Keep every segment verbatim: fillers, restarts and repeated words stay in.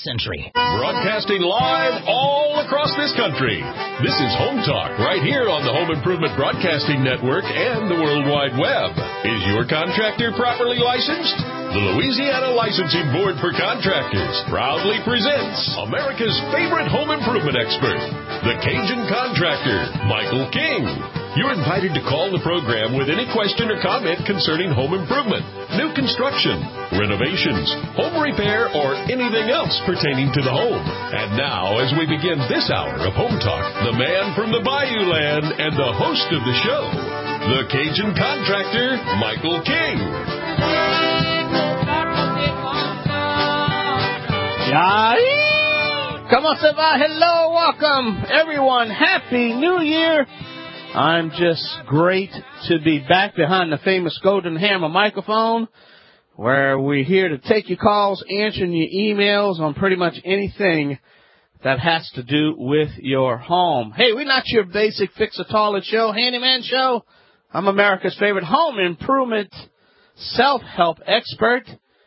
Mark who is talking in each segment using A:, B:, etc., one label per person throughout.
A: century.
B: Broadcasting live all across this country. This is Home Talk right here on the Home Improvement Broadcasting Network and the World Wide Web. Is your contractor properly licensed? The Louisiana Licensing Board for Contractors proudly presents America's favorite home improvement expert, the Cajun Contractor, Michael King. You're invited to call the program with any question or comment concerning home improvement, new construction, renovations, home repair, or anything else pertaining to the home. And now, as we begin this hour of Home Talk, the man from the Bayou Land and the host of the show, the Cajun Contractor, Michael King.
C: Come on, Savannah. Hello, welcome, everyone. Happy New Year. I'm just great to be back behind the famous Golden Hammer microphone, where we're here to take your calls, answering your emails on pretty much anything that has to do with your home. Hey, we're not your basic fix-a-toilet show, handyman show. I'm America's favorite home improvement self-help expert.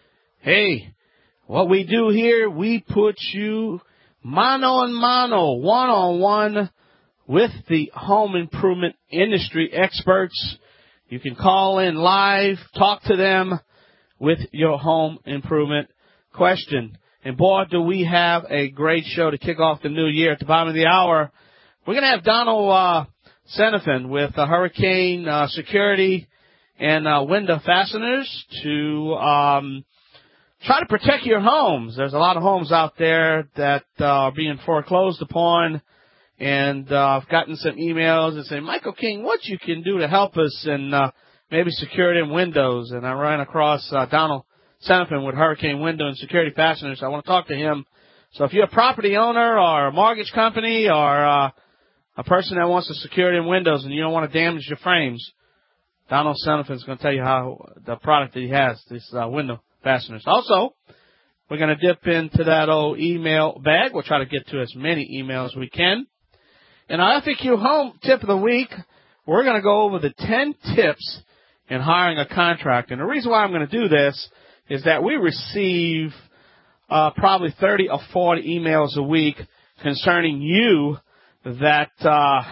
C: Hey, what we do here, we put you mano a mano, one-on-one with the home improvement industry experts. You can call in live, talk to them with your home improvement question. And boy, do we have a great show to kick off the new year. At the bottom of the hour, we're going to have Donald uh, Senefin with uh, Hurricane uh, Security and uh, Window Fasteners to um, try to protect your homes. There's a lot of homes out there that uh, are being foreclosed upon. And uh, I've gotten some emails that say, Michael King, what you can do to help us and uh, maybe security and windows. And I ran across uh, Donald Senefin with Hurricane Window and Security Fasteners. I want to talk to him. So if you're a property owner or a mortgage company or uh, a person that wants the security and windows and you don't want to damage your frames, Donald Senefin is going to tell you how the product that he has, this uh, window fasteners. Also, we're going to dip into that old email bag. We'll try to get to as many emails as we can. In our F A Q Home Tip of the Week, we're going to go over the ten tips in hiring a contractor. And the reason why I'm going to do this is that we receive uh, probably thirty or forty emails a week concerning you that uh,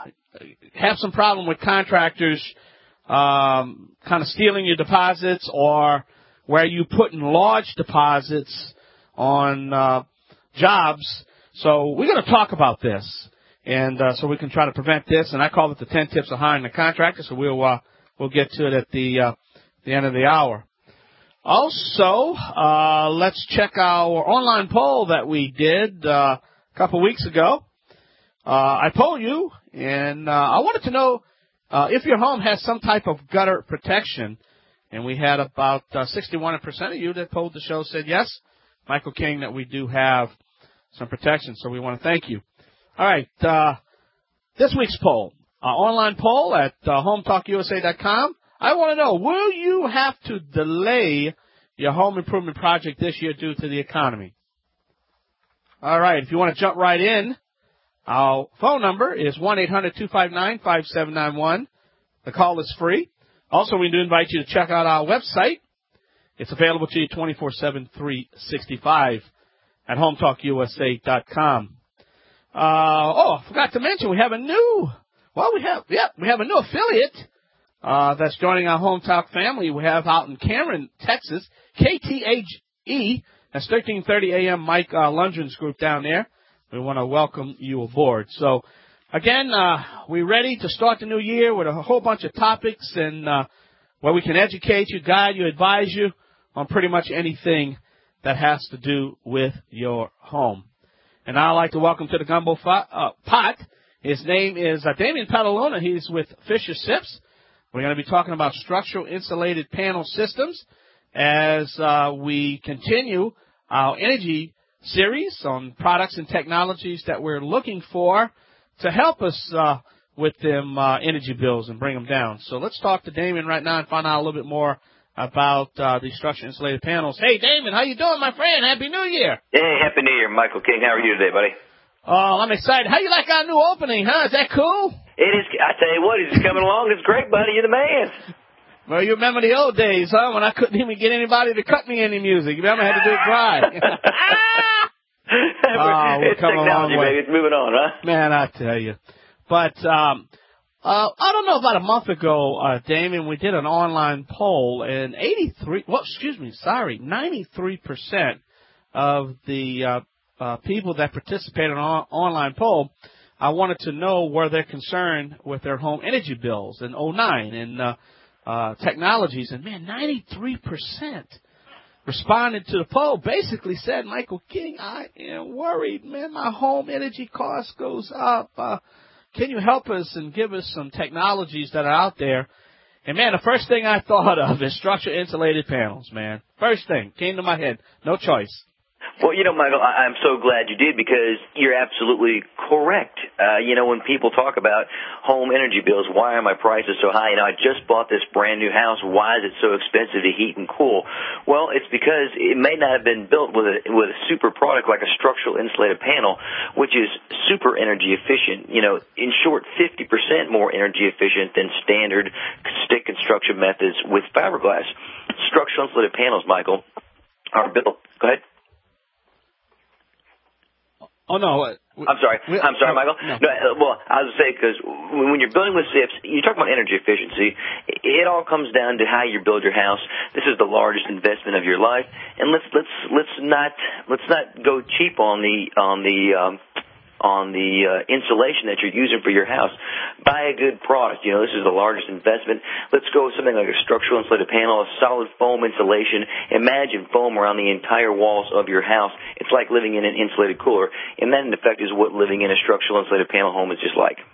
C: have some problem with contractors um, kind of stealing your deposits, or where you put in large deposits on uh, jobs. So we're going to talk about this. And uh, so we can try to prevent this, and I call it the ten tips of hiring a contractor. So we'll uh, we'll get to it at the uh, the end of the hour. Also, uh, let's check our online poll that we did uh, a couple weeks ago. Uh, I polled you, and uh, I wanted to know uh, if your home has some type of gutter protection. And we had about uh, sixty-one percent of you that polled the show said yes, Michael King, that we do have some protection. So we want to thank you. All right, uh, this week's poll, uh, online poll at uh, home talk U S A dot com. I want to know, will you have to delay your home improvement project this year due to the economy? All right, if you want to jump right in, our phone number is one eight hundred two five nine five seven nine one. The call is free. Also, we do invite you to check out our website. It's available to you twenty-four seven, three sixty-five at home talk U S A dot com. Uh, oh, I forgot to mention, we have a new, well, we have, yeah, we have a new affiliate, uh, that's joining our Home Talk family. We have out in Cameron, Texas, K T H E, that's thirteen thirty a.m. Mike uh, Lundgren's group down there. We want to welcome you aboard. So, again, uh, we're ready to start the new year with a whole bunch of topics and, uh, where we can educate you, guide you, advise you on pretty much anything that has to do with your home. And I'd like to welcome to the gumbo pot, uh, pot. His name is uh, Damian Patalona. He's with Fisher Sips. We're going to be talking about structural insulated panel systems as uh, we continue our energy series on products and technologies that we're looking for to help us uh, with them uh, energy bills and bring them down. So let's talk to Damian right now and find out a little bit more about uh, these structural insulated panels. Hey, Damon, how you doing, my friend? Happy New Year.
D: Hey, Happy New Year, Michael King. How are you today, buddy?
C: Oh, I'm excited. How you like our new opening, huh? Is that cool?
D: It is. I tell you what, it's coming along. It's great, buddy. You're the man.
C: Well, you remember the old days, huh, when I couldn't even get anybody to cut me any music. You remember I had to do it dry. Oh, we're
D: it's
C: coming
D: technology,
C: a long way.
D: baby. It's moving on, huh?
C: Man, I tell you. But um, uh, I don't know, about a month ago, uh, Damien, we did an online poll, and eighty-three, well, excuse me, sorry, ninety-three percent of the uh, uh, people that participated in an online poll, I wanted to know were they concerned with their home energy bills in oh nine and uh, uh, technologies. And, man, ninety-three percent responded to the poll basically said, Michael King, I am worried, man. My home energy cost goes up. Uh, can you help us and give us some technologies that are out there? And, man, the first thing I thought of is structural insulated panels, man. First thing came to my head. No choice.
D: Well, you know, Michael, I- I'm so glad you did because you're absolutely correct. Uh, you know, when people talk about home energy bills, why are my prices so high? You know, I just bought this brand new house. Why is it so expensive to heat and cool? Well, it's because it may not have been built with a, with a super product like a structural insulated panel, which is super energy efficient. You know, in short, fifty percent more energy efficient than standard stick construction methods with fiberglass. Structural insulated panels, Michael, are built. Go ahead.
C: Oh, no.
D: I'm sorry. I'm sorry, Michael.
C: No.
D: No, well, I was going to say, because when you're building with S I Ps, you talk about energy efficiency. It all comes down to how you build your house. This is the largest investment of your life, and let's let's let's not let's not go cheap on the on the um, on the uh, insulation that you're using for your house. Buy a good product. You know, this is the largest investment. Let's go with something like a structural insulated panel, a solid foam insulation. Imagine foam around the entire walls of your house. It's like living in an insulated cooler. And that, in effect, is what living in a structural insulated panel home is just like.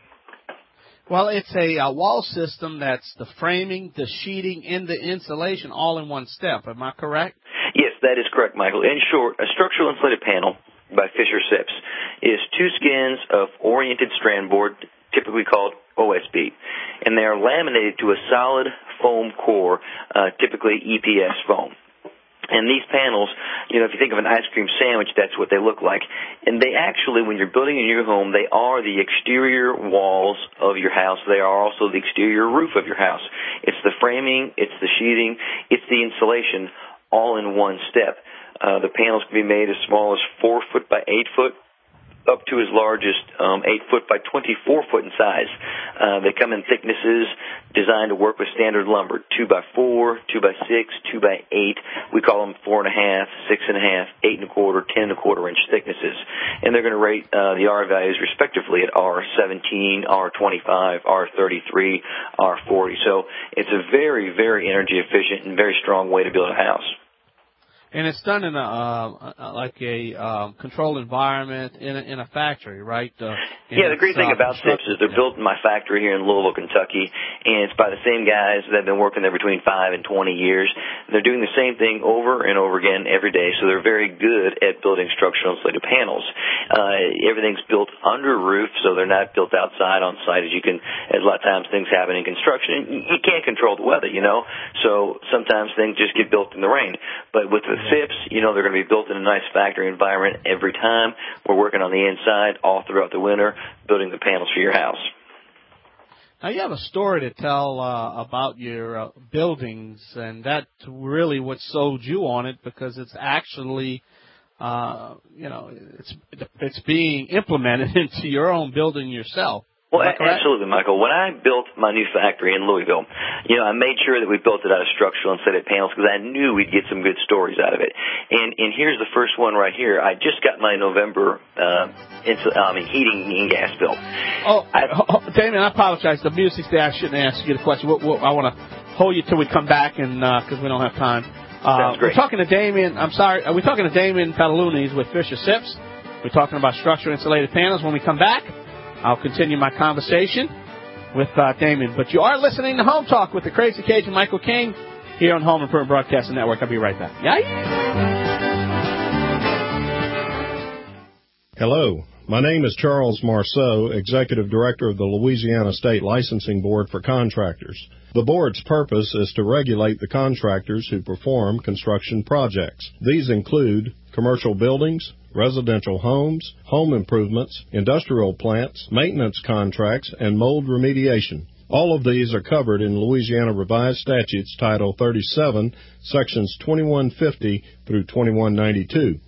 C: Well, it's a uh, wall system that's the framing, the sheeting, and the insulation all in one step. Am I correct?
D: Yes, that is correct, Michael. In short, a structural insulated panel by Fisher S I Ps is two skins of oriented strand board, typically called O S B, and they are laminated to a solid foam core, uh, typically E P S foam. And these panels, you know, if you think of an ice cream sandwich, that's what they look like. And they actually, when you're building in your home, they are the exterior walls of your house. They are also the exterior roof of your house. It's the framing, it's the sheeting, it's the insulation, all in one step. Uh, the panels can be made as small as four foot by eight foot, up to as large as um, eight foot by twenty-four foot in size. Uh, they come in thicknesses designed to work with standard lumber: two by four, two by six, two by eight. We call them four and a half, six and a half, eight and a quarter, ten and a quarter inch thicknesses. And they're going to rate uh, the R values respectively at R seventeen, R twenty-five, R thirty-three, R forty. So it's a very, very energy efficient and very strong way to build a house.
C: And it's done in a uh, like a um, controlled environment in a, in a factory, right? Uh,
D: yeah, the great thing about S I Ps is they're built in my factory here in Louisville, Kentucky, and it's by the same guys that have been working there between five and twenty years. They're doing the same thing over and over again every day, so they're very good at building structural insulated panels. Uh, everything's built under roof, so they're not built outside on site, as you can, as a lot of times things happen in construction. You can't control the weather, you know, so sometimes things just get built in the rain. But with the S I Ps, you know, they're going to be built in a nice factory environment every time. We're working on the inside all throughout the winter, building the panels for your house.
C: Now, you have a story to tell uh, about your uh, buildings, and that's really what sold you on it, because it's actually, uh, you know, it's it's being implemented into your own building yourself.
D: Well, absolutely, Michael. When I built my new factory in Louisville, you know, I made sure that we built it out of structural insulated panels because I knew we'd get some good stories out of it. And and here's the first one right here. I just got my November uh, insul- I mean, heating and gas bill.
C: Oh, I, oh, Damien, I apologize. The music's there. I shouldn't ask you the question. We'll, we'll, I want to hold you till we come back, and because uh, we don't have time. Uh,
D: Sounds great.
C: We're talking to Damien. I'm sorry. We're talking to Damien Patalunis with Fisher S I Ps. We're talking about structural insulated panels. When we come back, I'll continue my conversation with uh, Damien. But you are listening to Home Talk with the Crazy Cajun Michael King here on Home Improvement Broadcasting Network. I'll be right back. Yeah.
A: Hello. My name is Charles Marceau, Executive Director of the Louisiana State Licensing Board for Contractors. The board's purpose is to regulate the contractors who perform construction projects. These include commercial buildings, residential homes, home improvements, industrial plants, maintenance contracts, and mold remediation. All of these are covered in Louisiana Revised Statutes Title thirty-seven, Sections twenty-one fifty through twenty-one ninety-two.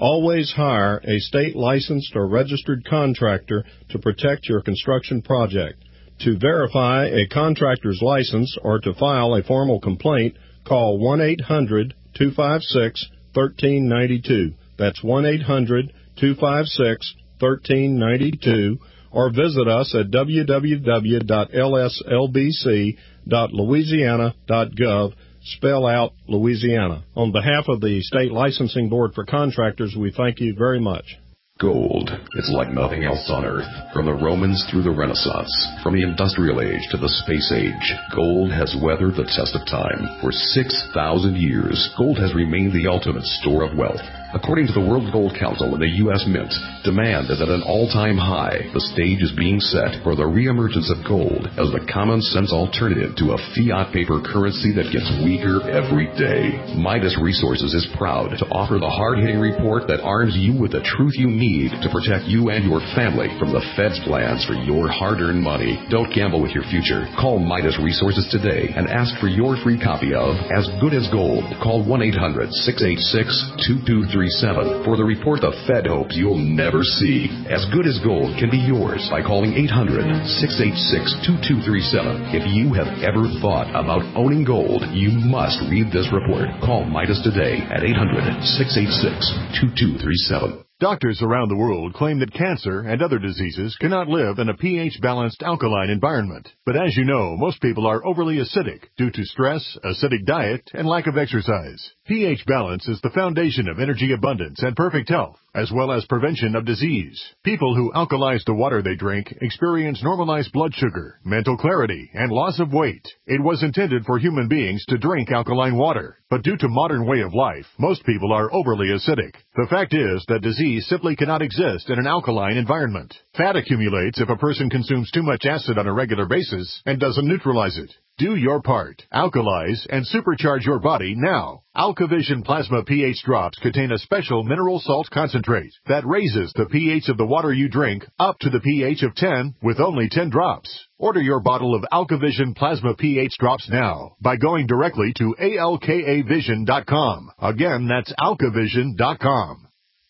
A: Always hire a state licensed or registered contractor to protect your construction project. To verify a contractor's license or to file a formal complaint, call one eight hundred two five six one three nine two. That's one eight hundred two five six one three nine two, or visit us at w w w dot l s l b c dot louisiana dot gov. Spell out Louisiana. On behalf of the State Licensing Board for Contractors, we thank you very much.
E: Gold. It's like nothing else on Earth. From the Romans through the Renaissance, from the Industrial Age to the Space Age, gold has weathered the test of time. For six thousand years, gold has remained the ultimate store of wealth. According to the World Gold Council and the U S Mint, demand is at an all-time high. The stage is being set for the reemergence of gold as the common-sense alternative to a fiat paper currency that gets weaker every day. Midas Resources is proud to offer the hard-hitting report that arms you with the truth you need to protect you and your family from the Fed's plans for your hard-earned money. Don't gamble with your future. Call Midas Resources today and ask for your free copy of As Good as Gold. Call one eight hundred six eight six two two three seven for the report the Fed hopes you'll never see. As Good as Gold can be yours by calling eight hundred six eight six two two three seven. If you have ever thought about owning gold, you must read this report. Call Midas today at eight hundred six eight six two two three seven.
F: Doctors around the world claim that cancer and other diseases cannot live in a pH-balanced alkaline environment. But as you know, most people are overly acidic due to stress, acidic diet, and lack of exercise. pH balance is the foundation of energy abundance and perfect health, as well as prevention of disease. People who alkalize the water they drink experience normalized blood sugar, mental clarity, and loss of weight. It was intended for human beings to drink alkaline water, but due to modern way of life, most people are overly acidic. The fact is that disease simply cannot exist in an alkaline environment. Fat accumulates if a person consumes too much acid on a regular basis and doesn't neutralize it. Do your part. Alkalize and supercharge your body now. AlkaVision Plasma pH drops contain a special mineral salt concentrate that raises the pH of the water you drink up to the pH of ten with only ten drops. Order your bottle of AlkaVision Plasma pH drops now by going directly to alka vision dot com. Again, that's alka vision dot com.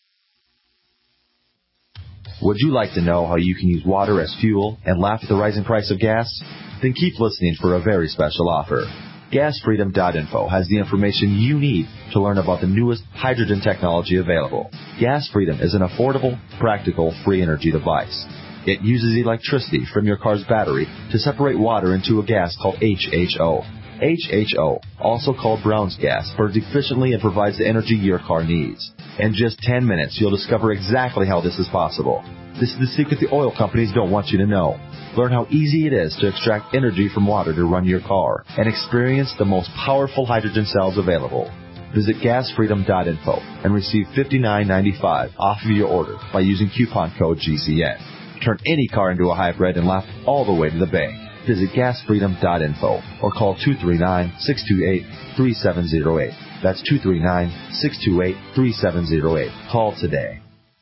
G: Would you like to know how you can use water as fuel and laugh at the rising price of gas? Then keep listening for a very special offer. gas freedom dot info has the information you need to learn about the newest hydrogen technology available. GasFreedom is an affordable, practical, free energy device. It uses electricity from your car's battery to separate water into a gas called H H O. H H O, also called Brown's gas, burns efficiently and provides the energy your car needs. In just ten minutes, you'll discover exactly how this is possible. This is the secret the oil companies don't want you to know. Learn how easy it is to extract energy from water to run your car and experience the most powerful hydrogen cells available. Visit gas freedom dot info and receive fifty-nine ninety-five off of your order by using coupon code G C N. Turn any car into a hybrid and laugh all the way to the bank. Visit gas freedom dot info or call two three nine, six two eight, three seven zero eight. That's two three nine, six two eight, three seven zero eight. Call today.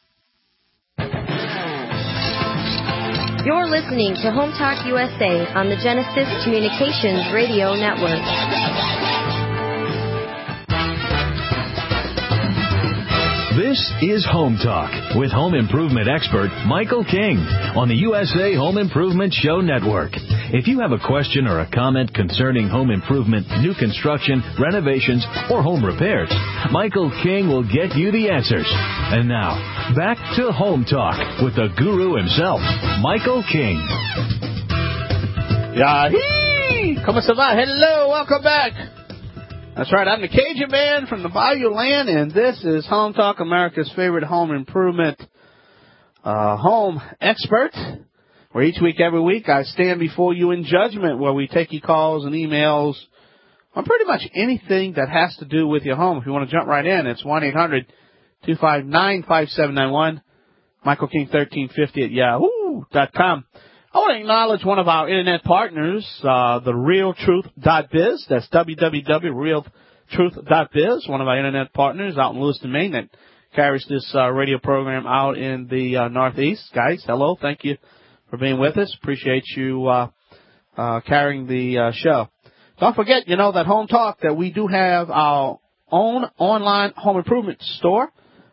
H: You're listening to Home Talk U S A on the Genesis Communications Radio Network.
B: This is Home Talk with home improvement expert Michael King on the U S A Home Improvement Show Network. If you have a question or a comment concerning home improvement, new construction, renovations, or home repairs, Michael King will get you the answers. And now, back to Home Talk with the guru himself, Michael King.
C: Yahee! Como se va? Hello, welcome back. That's right, I'm the Cajun Man from the Bayou Land, and this is Home Talk, America's favorite home improvement uh, home expert, where each week, every week, I stand before you in judgment, where we take your calls and emails on pretty much anything that has to do with your home. If you want to jump right in, it's one eight hundred two five nine five seven nine one, Michael King thirteen fifty at yahoo dot com. I want to acknowledge one of our internet partners, uh, the real truth dot biz. That's w w w dot real truth dot biz, one of our internet partners out in Lewiston, Maine, that carries this uh, radio program out in the uh, Northeast. Guys, hello. Thank you for being with us. Appreciate you uh, uh, carrying the uh, show. Don't forget, you know, that Home Talk, that we do have our own online home improvement store.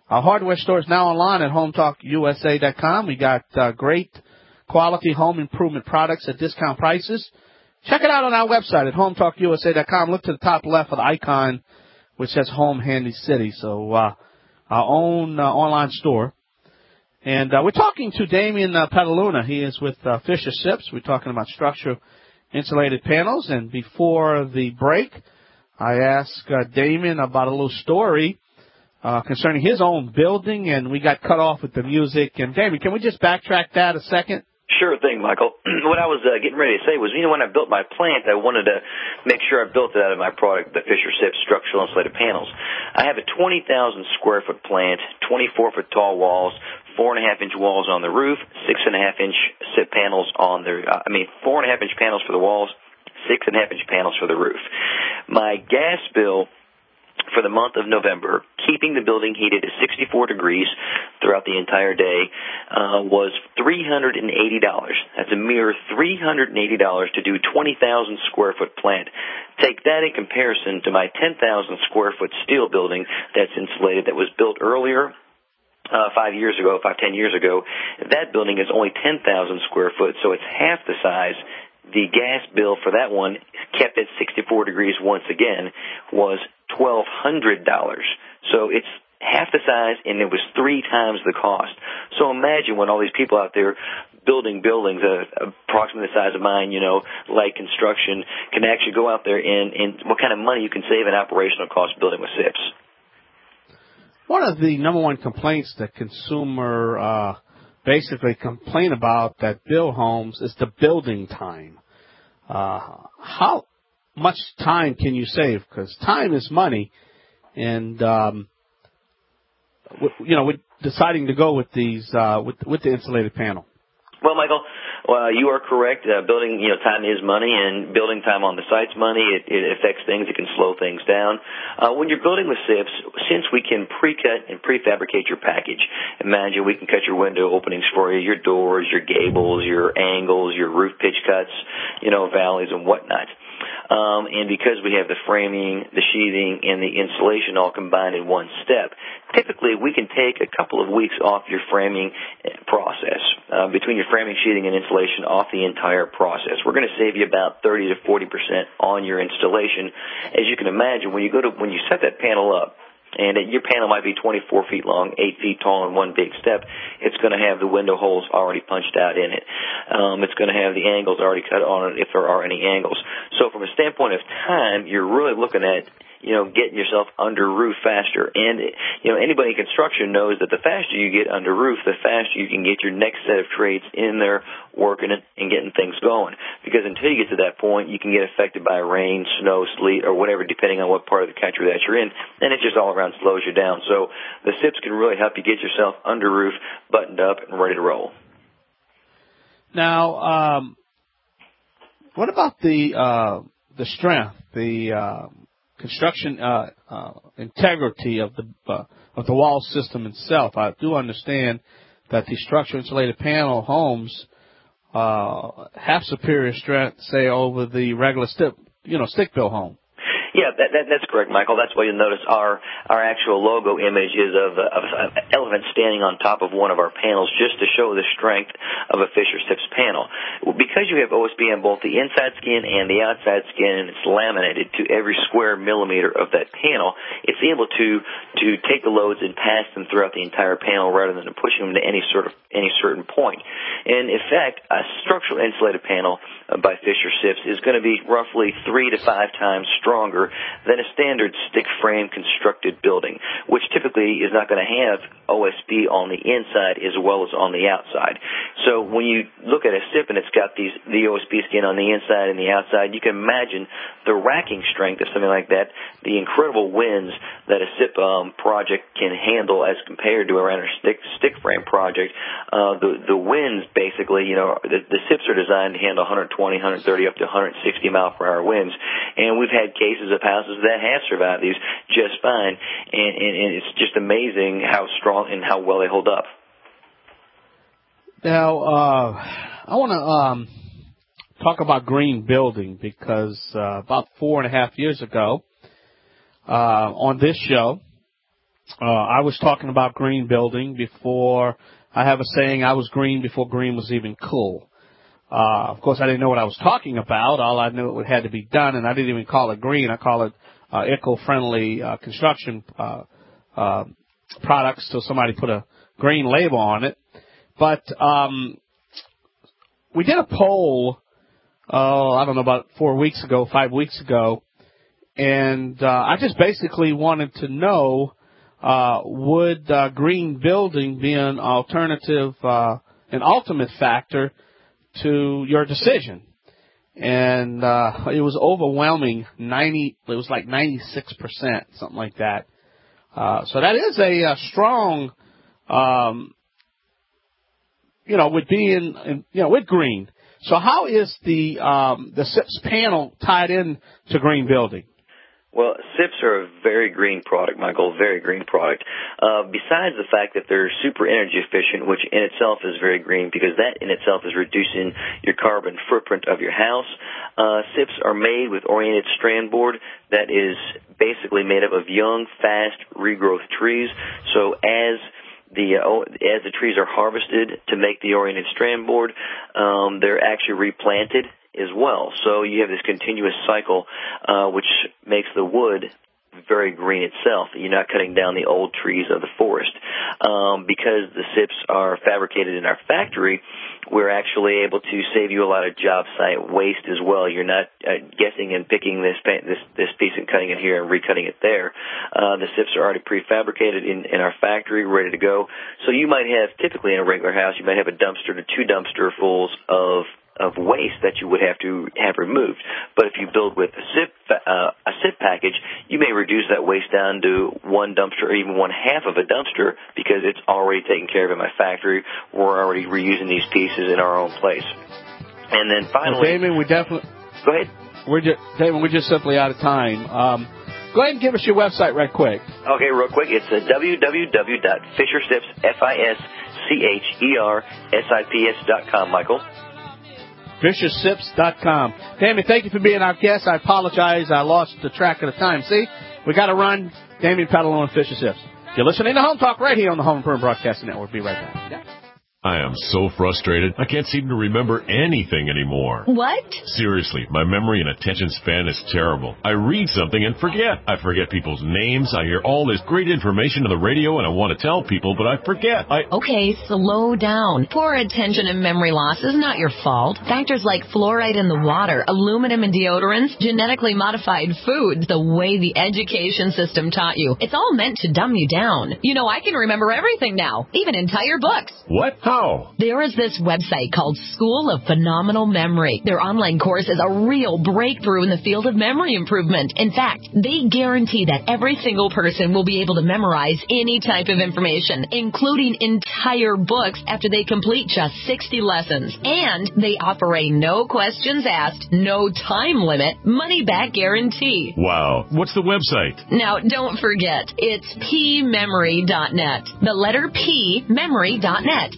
C: Our hardware store is now online at home talk U S A dot com. We got uh, great quality home improvement products at discount prices. Check it out on our website at home talk U S A dot com. Look to the top left of the icon, which says Home Handy City. So uh, our own uh, online store. And uh, we're talking to Damian uh, Petaluna. He is with uh, Fisher Sips. We're talking about structural insulated panels. And before the break, I asked uh, Damian about a little story uh, concerning his own building, and we got cut off with the music. And, Damian, can we just backtrack that a second?
D: Sure thing, Michael. What I was uh, getting ready to say was, you know, when I built my plant, I wanted to make sure I built it out of my product, the Fisher Sips structural insulated panels. I have a twenty thousand square foot plant, twenty-four foot tall walls, four and a half inch walls on the roof, six and a half inch SIP panels on the, uh, I mean, four and a half inch panels for the walls, six and a half inch panels for the roof. My gas bill for the month of November, keeping the building heated at sixty-four degrees throughout the entire day, uh, was three hundred eighty dollars. That's a mere three hundred eighty dollars to do twenty thousand square foot plant. Take that in comparison to my ten thousand square foot steel building that's insulated that was built earlier, uh, five years ago, five, ten years ago. That building is only ten thousand square foot, so it's half the size. The gas bill for that one, kept at sixty-four degrees once again, was twelve hundred dollars. So it's half the size, and it was three times the cost. So imagine when all these people out there building buildings uh, approximately the size of mine, you know, light construction, can actually go out there and, and what kind of money you can save in operational cost building with SIPs.
C: One of the number one complaints that consumer uh, basically complain about that build homes is the building time. Uh, how much time can you save? Because time is money, and um, you know, with deciding to go with these uh, with with the insulated panel.
D: Well, Michael, well, you are correct. Uh, building, you know, time is money, and building time on the site's money. It, it affects things. It can slow things down. Uh, when you're building with SIPs, since we can pre-cut and prefabricate your package, imagine we can cut your window openings for you, your doors, your gables, your angles, your roof pitch cuts, you know, valleys and whatnot. Um, and because we have the framing, the sheathing, and the insulation all combined in one step, typically we can take a couple of weeks off your framing process, uh, between your framing, sheathing, and insulation, off the entire process. We're going to save you about thirty to forty percent on your installation. As you can imagine, when you go to when you set that panel up, and your panel might be twenty-four feet long, eight feet tall in one big step, it's going to have the window holes already punched out in it. Um, it's going to have the angles already cut on it if there are any angles. So from a standpoint of time, you're really looking at, you know, getting yourself under roof faster. And, you know, anybody in construction knows that the faster you get under roof, the faster you can get your next set of trades in there working it and getting things going. Because until you get to that point, you can get affected by rain, snow, sleet, or whatever, depending on what part of the country that you're in, and it just all around slows you down. So the SIPs can really help you get yourself under roof, buttoned up, and ready to roll.
C: Now, um, what about the uh, the strength, the uh, construction uh, uh, integrity of the uh, of the wall system itself? I do understand that the structural insulated panel homes uh, have superior strength, say, over the regular stick, you know, stick built home.
D: Yeah, that, that, that's correct, Michael. That's why you'll notice our our actual logo image is of, a, of an elephant standing on top of one of our panels, just to show the strength of a Fisher Sips panel. Because you have O S B on both the inside skin and the outside skin, and it's laminated to every square millimeter of that panel, it's able to to take the loads and pass them throughout the entire panel rather than pushing them to any sort of any certain point. And in fact, a structural insulated panel by Fisher Sips is going to be roughly three to five times stronger than a standard stick frame constructed building, which typically is not going to have O S B on the inside as well as on the outside. So when you look at a SIP and it's got these the O S B skin on the inside and the outside, you can imagine the racking strength of something like that, the incredible winds that a SIP um, project can handle as compared to a regular stick stick frame project. Uh, the the winds basically, you know, the, the SIPs are designed to handle one twenty, one thirty, up to one sixty mile per hour winds, and we've had cases of houses that have survived these just fine, and, and, and it's just amazing how strong and how well they hold up.
C: Now, uh, I want to um, talk about green building because uh, about four and a half years ago uh, on this show, uh, I was talking about green building before. I have a saying, I was green before green was even cool. Uh, of course, I didn't know what I was talking about. All I knew it had to be done, and I didn't even call it green. I call it uh, eco-friendly uh, construction uh, uh, products till somebody put a green label on it. But um, we did a poll, oh, I don't know, about four weeks ago, five weeks ago, and uh, I just basically wanted to know, uh, would uh, green building be an alternative, uh, an ultimate factor to your decision? And uh, it was overwhelming, ninety, it was like ninety-six percent, something like that. Uh, so that is a, a strong, um, you know, with being, you know, with green. So how is the um, the S I P S panel tied in to green building?
D: Well, S I P S are a very green product, Michael, very green product. Uh, besides the fact that they're super energy efficient, which in itself is very green because that in itself is reducing your carbon footprint of your house, uh, S I P S are made with oriented strand board that is basically made up of young, fast, regrowth trees. So as the uh, as the trees are harvested to make the oriented strand board, um, they're actually replanted as well. So you have this continuous cycle, uh, which makes the wood very green itself. You're not cutting down the old trees of the forest. Um, because the S I P S are fabricated in our factory, we're actually able to save you a lot of job site waste as well. You're not uh, guessing and picking this, this this piece and cutting it here and recutting it there. Uh, the S I Ps are already prefabricated in, in our factory, ready to go. So you might have, typically in a regular house, you might have a dumpster to two dumpster fulls of of waste that you would have to have removed. But if you build with a S I P, uh, a S I P package, you may reduce that waste down to one dumpster or even one half of a dumpster because it's already taken care of in my factory. We're already reusing these pieces in our own place. And then finally...
C: Well, Damon, we definitely...
D: Go ahead.
C: We're just, Damon, we're just simply out of time. Um, go ahead and give us your website right quick.
D: Okay, real quick. It's uh, w w w dot fisher sips, F I S C H E R S I P S dot com, Michael.
C: fisher sips dot com. Damien, thank you for being our guest. I apologize. I lost the track of the time. See, we got to run. Damien Petalone and Fisher Sips. You're listening to Home Talk right here on the Home Improvement Broadcasting Network. Be right back. Yeah.
B: I am so frustrated. I can't seem to remember anything anymore.
I: What?
B: Seriously, my memory and attention span is terrible. I read something and forget. I forget people's names. I hear all this great information on the radio and I want to tell people, but I forget. I
I: Okay, slow down. Poor attention and memory loss is not your fault. Factors like fluoride in the water, aluminum in deodorants, genetically modified foods, the way the education system taught you. It's all meant to dumb you down. You know, I can remember everything now, even entire books.
B: What? How?
I: There is this website called School of Phenomenal Memory. Their online course is a real breakthrough in the field of memory improvement. In fact, they guarantee that every single person will be able to memorize any type of information, including entire books after they complete just sixty lessons. And they offer a no questions asked, no time limit, money-back guarantee.
B: Wow. What's the website?
I: Now, don't forget, it's p memory dot net. The letter P, memory dot net.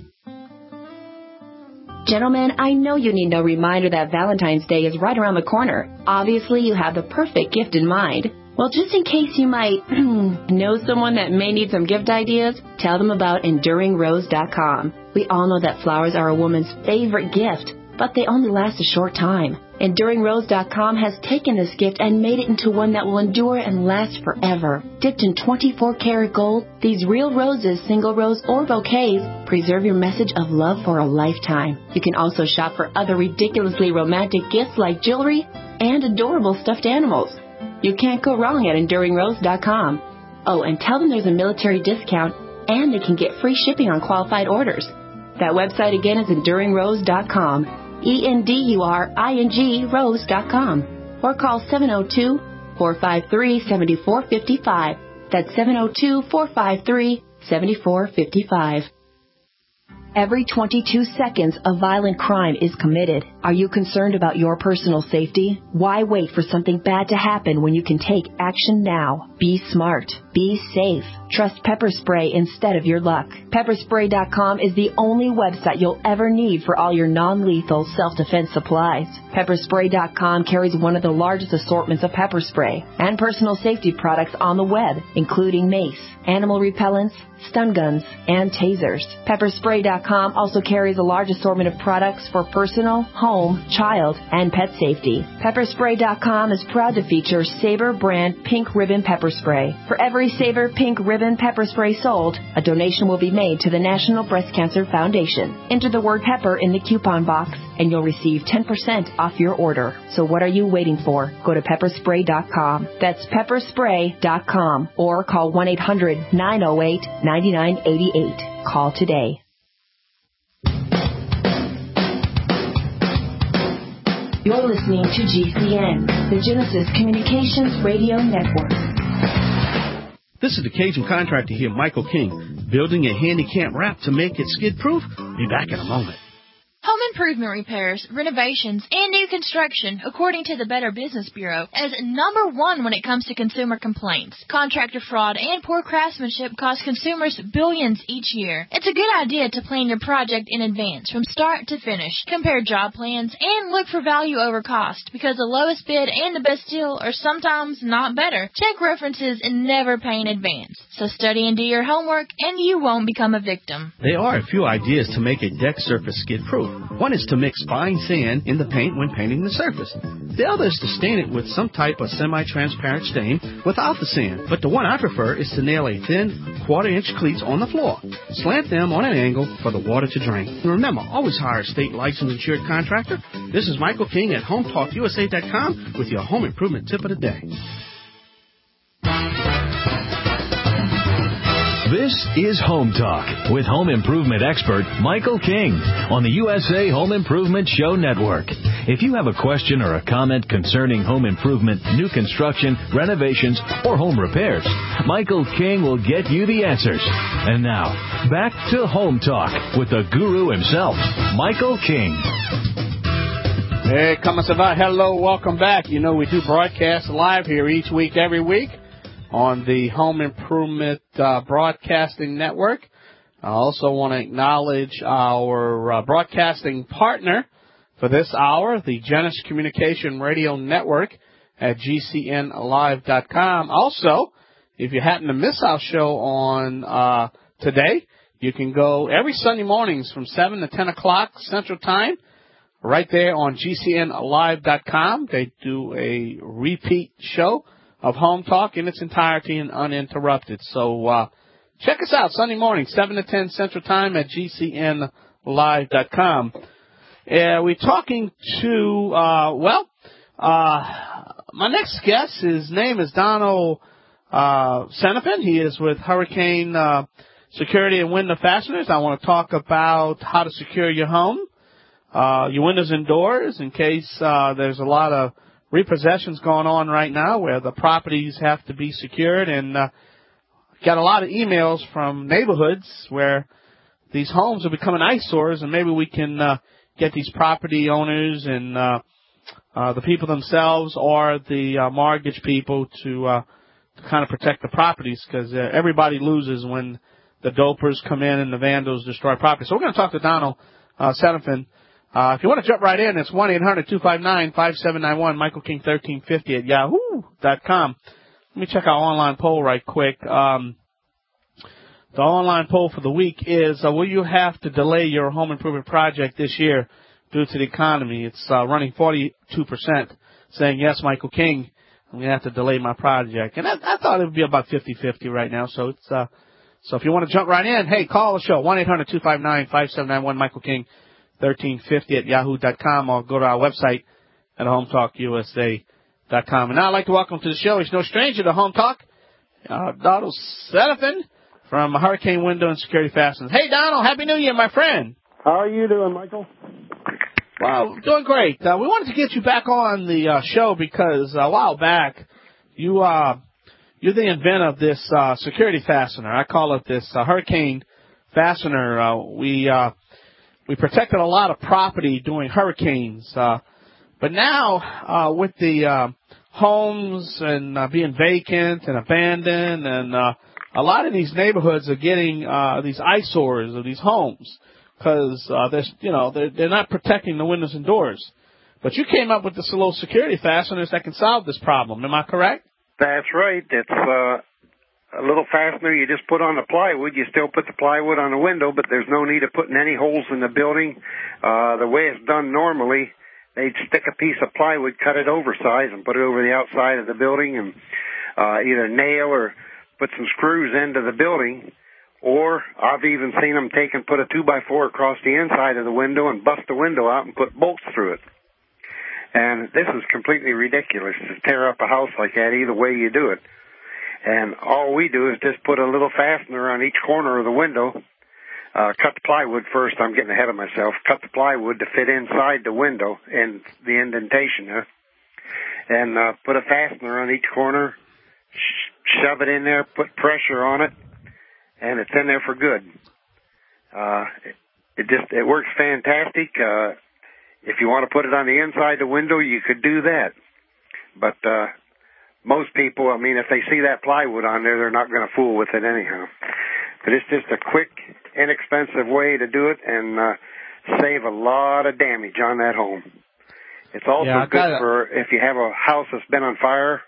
J: Gentlemen, I know you need no reminder that Valentine's Day is right around the corner. Obviously, you have the perfect gift in mind. Well, just in case you might know someone that may need some gift ideas, tell them about enduring rose dot com. We all know that flowers are a woman's favorite gift, but they only last a short time. enduring rose dot com has taken this gift and made it into one that will endure and last forever. Dipped in twenty-four karat gold, these real roses, single rose or bouquets, preserve your message of love for a lifetime. You can also shop for other ridiculously romantic gifts like jewelry and adorable stuffed animals. You can't go wrong at enduring rose dot com. Oh, and tell them there's a military discount and they can get free shipping on qualified orders. That website again is enduring rose dot com. E N D U R I N G rose dot com. Or call seven oh two, four five three, seven four five five. That's seven oh two, four five three, seven four five five. Every twenty-two seconds, a violent crime is committed. Are you concerned about your personal safety? Why wait for something bad to happen when you can take action now? Be smart. Be safe. Trust Pepper Spray instead of your luck. Pepper Spray dot com is the only website you'll ever need for all your non-lethal self-defense supplies. Pepper Spray dot com carries one of the largest assortments of pepper spray and personal safety products on the web, including mace, animal repellents, stun guns, and tasers. Pepper Spray dot com also carries a large assortment of products for personal, home, child, and pet safety. Pepper Spray dot com is proud to feature Sabre brand Pink Ribbon Pepper Spray. For every Sabre Pink Ribbon Pepper Spray sold, a donation will be made to the National Breast Cancer Foundation. Enter the word pepper in the coupon box, and you'll receive ten percent off your order. So what are you waiting for? Go to Pepper Spray dot com. That's Pepper Spray dot com, or call one eight hundred nine oh eight nine nine eight eight. Call today. You're listening to G C N, the Genesis Communications Radio Network.
C: This is the Cajun contractor here, Michael King, building a handicap ramp to make it skid-proof. Be back in a moment.
K: Home improvement repairs, renovations, and new construction, according to the Better Business Bureau, is number one when it comes to consumer complaints. Contractor fraud and poor craftsmanship cost consumers billions each year. It's a good idea to plan your project in advance, from start to finish. Compare job plans and look for value over cost, because the lowest bid and the best deal are sometimes not better. Check references and never pay in advance. So study and do your homework, and you won't become a victim.
C: There are a few ideas to make a deck surface skid-proof. One is to mix fine sand in the paint when painting the surface. The other is to stain it with some type of semi-transparent stain without the sand. But the one I prefer is to nail a thin quarter-inch cleats on the floor. Slant them on an angle for the water to drain. And remember, always hire a state licensed insured contractor. This is Michael King at Home Talk U S A dot com with your home improvement tip of the day.
B: This is Home Talk with home improvement expert Michael King on the U S A Home Improvement Show Network. If you have a question or a comment concerning home improvement, new construction, renovations, or home repairs, Michael King will get you the answers. And now, back to Home Talk with the guru himself, Michael King.
C: Hey, comment about hello, welcome back. You know, we do broadcast live here each week, every week, on the Home Improvement uh, Broadcasting Network. I also want to acknowledge our uh, broadcasting partner for this hour, the Genesis Communication Radio Network at G C N live dot com. Also, if you happen to miss our show on uh, today, you can go every Sunday mornings from seven to ten o'clock Central Time, right there on G C N live dot com. They do a repeat show of Home Talk in its entirety and uninterrupted. So uh, check us out Sunday morning, seven to ten Central Time at G C N live dot com. Uh, we're talking to, uh, well, uh, my next guest, his name is Donald uh, Senapin. He is with Hurricane uh, Security and Window Fasteners. I want to talk about how to secure your home, uh, your windows and doors, in case uh, there's a lot of repossessions going on right now where the properties have to be secured, and uh, got a lot of emails from neighborhoods where these homes are becoming eyesores, and maybe we can uh, get these property owners and uh, uh, the people themselves or the uh, mortgage people to, uh, to kind of protect the properties, because uh, everybody loses when the dopers come in and the vandals destroy property. So we're going to talk to Donald uh, Senapin. Uh, if you want to jump right in, it's one eight hundred two five nine five seven nine one, Michael King thirteen fifty at yahoo dot com. Let me check our online poll right quick. Um, the online poll for the week is, uh, will you have to delay your home improvement project this year due to the economy? It's uh, running forty-two percent saying, yes, Michael King, I'm going to have to delay my project. And I, I thought it would be about fifty fifty right now. So it's uh, so if you want to jump right in, hey, call the show, one eight hundred two five nine five seven nine one, Michael King thirteen fifty at yahoo dot com, or go to our website at home talk U S A dot com. And now I'd like to welcome to the show, he's no stranger to Home Talk, uh, Donald Senapin from Hurricane Window and Security Fasteners. Hey, Donald, Happy New Year, my friend.
L: How are you doing, Michael?
C: Well, doing great. Uh, we wanted to get you back on the uh, show because uh, a while back, you, uh, you're the inventor of this uh, security fastener. I call it this uh, Hurricane fastener. Uh, we uh, we protected a lot of property during hurricanes, uh, but now uh, with the uh, homes and uh, being vacant and abandoned, and uh, a lot of these neighborhoods are getting uh, these eyesores of these homes because uh, they're you know they're, they're not protecting the windows and doors. But you came up with this little security fasteners that can solve this problem. Am I correct?
L: That's right. It's uh, a little fastener you just put on the plywood. You still put the plywood on the window, but there's no need of putting any holes in the building. Uh, the way it's done normally, they'd stick a piece of plywood, cut it oversized, and put it over the outside of the building, and uh, either nail or put some screws into the building. Or I've even seen them take and put a two by four across the inside of the window and bust the window out and put bolts through it. And this is completely ridiculous to tear up a house like that either way you do it. And all we do is just put a little fastener on each corner of the window, uh, cut the plywood first. I'm getting ahead of myself. Cut the plywood to fit inside the window and the indentation there. And uh, put a fastener on each corner, sh- shove it in there, put pressure on it, and it's in there for good. Uh, it, it just, it works fantastic. Uh, If you want to put it on the inside the window, you could do that. But uh, most people, I mean, if they see that plywood on there, they're not going to fool with it anyhow. But it's just a quick, inexpensive way to do it and uh, save a lot of damage on that home. It's also yeah, good for if you have a house that's been on fire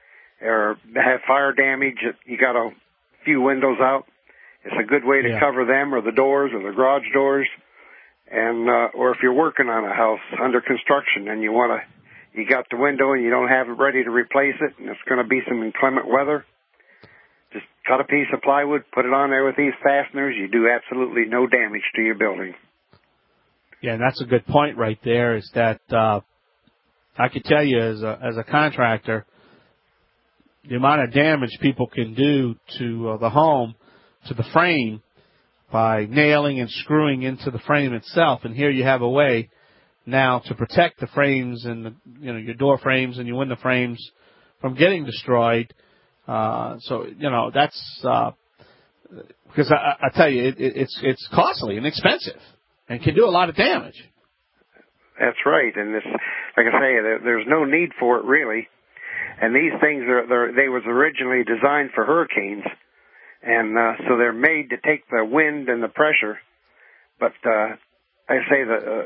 L: or have fire damage, you got a few windows out. It's a good way to yeah. cover them or the doors or the garage doors. And, uh, or if you're working on a house under construction and you want to, you got the window and you don't have it ready to replace it and it's going to be some inclement weather, just cut a piece of plywood, put it on there with these fasteners. You do absolutely no damage to your building.
C: Yeah, and that's a good point right there is that, uh, I could tell you as a, as a contractor, the amount of damage people can do to uh, the home, to the frame, by nailing and screwing into the frame itself. And here you have a way now to protect the frames and the, you know, your door frames and your window frames from getting destroyed. Uh, so, you know, that's, uh, because I, I tell you, it, it, it's, it's costly and expensive and can do a lot of damage.
L: That's right. And this, like I say, there, there's no need for it really. And these things are, they're, they was originally designed for hurricanes. And uh, so they're made to take the wind and the pressure. But uh, I say that uh,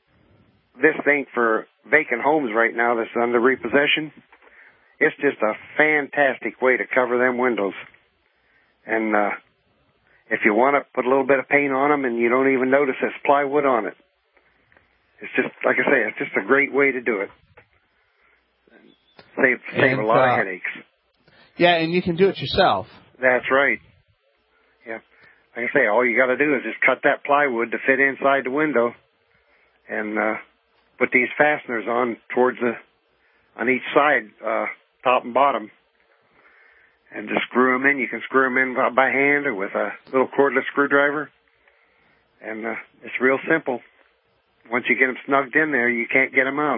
L: this thing for vacant homes right now that's under repossession, it's just a fantastic way to cover them windows. And uh, if you want to put a little bit of paint on them and you don't even notice there's plywood on it. It's just, like I say, it's just a great way to do it. Save, save
C: and,
L: a lot
C: uh,
L: of headaches.
C: Yeah, and you can do it yourself.
L: That's right. Yeah. Like I say, all you got to do is just cut that plywood to fit inside the window and uh, put these fasteners on towards the, on each side, uh, top and bottom, and just screw them in. You can screw them in by hand or with a little cordless screwdriver. And uh, it's real simple. Once you get them snugged in there, you can't get them out.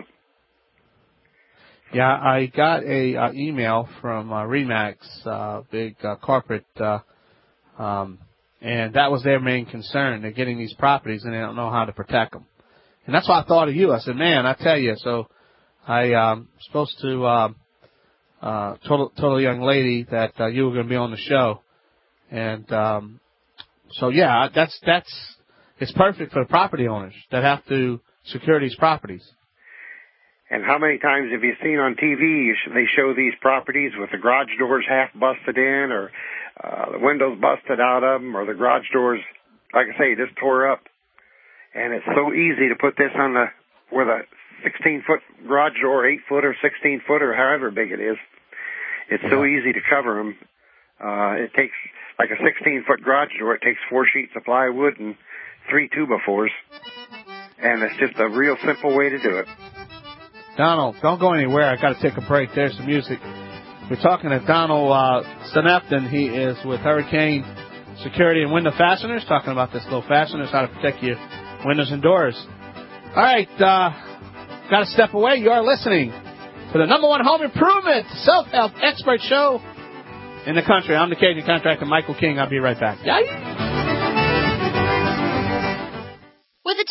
C: Yeah, I got a uh, email from uh, Remax, uh, big uh, corporate, uh, um, and that was their main concern. They're getting these properties and they don't know how to protect them. And that's why I thought of you. I said, man, I tell you. So I um, supposed to uh, uh, told, told a young lady that uh, you were going to be on the show, and um, so yeah, that's that's it's perfect for the property owners that have to secure these properties.
L: And how many times have you seen on T V they show these properties with the garage doors half busted in or uh, the windows busted out of them or the garage doors, like I say, just tore up. And it's so easy to put this on the, where the sixteen-foot garage door, eight foot or sixteen foot or however big it is. It's yeah. so easy to cover them. Uh, it takes, like a sixteen-foot garage door, it takes four sheets of plywood and three two-by-fours. And it's just a real simple way to do it.
C: Donald, don't go anywhere. I got to take a break. There's some music. We're talking to Donald uh, Senefton. He is with Hurricane Security and Window Fasteners, talking about this little fasteners, how to protect your windows and doors. All right, uh, got to step away. You are listening to the number one home improvement self-help expert show in the country. I'm the Cajun contractor, Michael King. I'll be right back. Yeah.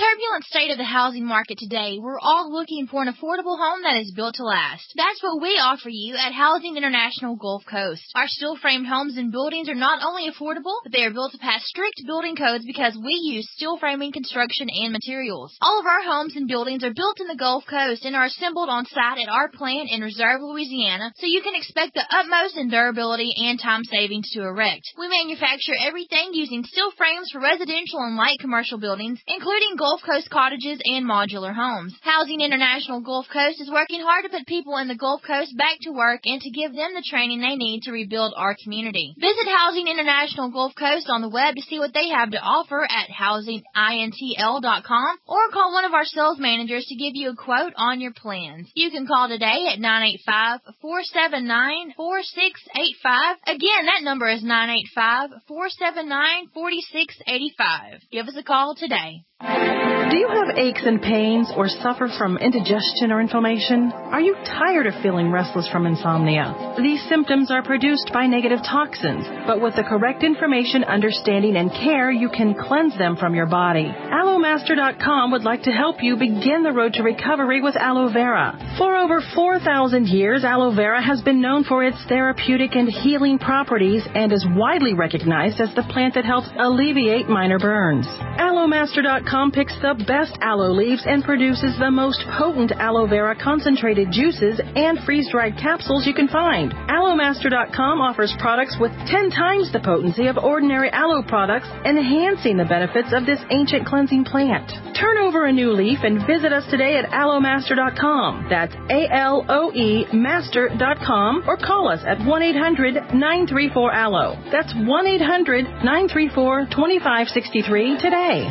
K: turbulent state of the housing market today, we're all looking for an affordable home that is built to last. That's what we offer you at Housing International Gulf Coast. Our steel-framed homes and buildings are not only affordable, but they are built to pass strict building codes because we use steel framing, construction, and materials. All of our homes and buildings are built in the Gulf Coast and are assembled on site at our plant in Reserve, Louisiana, so you can expect the utmost in durability and time savings to erect. We manufacture everything using steel frames for residential and light commercial buildings, including Gulf Coast cottages and modular homes. Housing International Gulf Coast is working hard to put people in the Gulf Coast back to work and to give them the training they need to rebuild our community. Visit Housing International Gulf Coast on the web to see what they have to offer at housing intl dot com or call one of our sales managers to give you a quote on your plans. You can call today at nine eight five, four seven nine, four six eight five. Again, that number is nine eight five, four seven nine, four six eight five. Give us a call today.
M: Do you have aches and pains or suffer from indigestion or inflammation? Are you tired of feeling restless from insomnia? These symptoms are produced by negative toxins, but with the correct information, understanding, and care, you can cleanse them from your body. Aloe Master dot com would like to help you begin the road to recovery with aloe vera. For over four thousand years, aloe vera has been known for its therapeutic and healing properties and is widely recognized as the plant that helps alleviate minor burns. Aloe Master dot com picks the best aloe leaves and produces the most potent aloe vera concentrated juices and freeze-dried capsules you can find. Aloe Master dot com offers products with ten times the potency of ordinary aloe products, enhancing the benefits of this ancient cleansing plant. Turn over a new leaf and visit us today at Aloe Master dot com. That's A L O E Master dot com, or call us at one eight hundred, nine three four, aloe. That's one eight hundred, nine three four, two five six three today.